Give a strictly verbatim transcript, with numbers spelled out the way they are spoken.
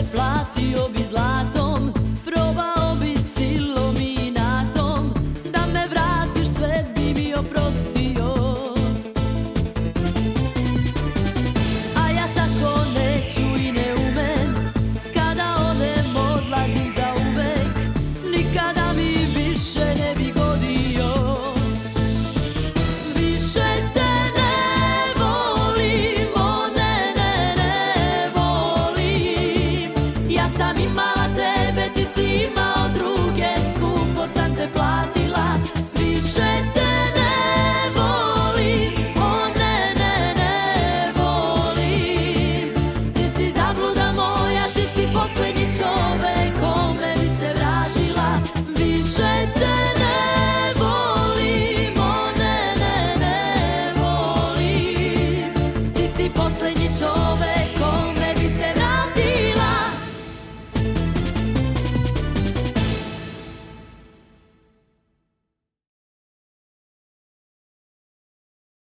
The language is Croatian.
platio bi zlatom, probao bi silom i inatom, da me vratiš sve bi mi oprostio. A ja tako neću i ne umem, kada odem odlazim zauvek, nikada mi više ne bi godio. Više te ne volim, o ne, ne, ne volim. Ja sam imala tebe, ti si imao druge, skupo sam te platila. Više te ne volim, o ne, ne, ne volim. Ti si zabluda moja, ti si posljednji čovek kome bi se vratila. Više te ne volim, o ne, ne, ne volim. Ti si posljednji čovek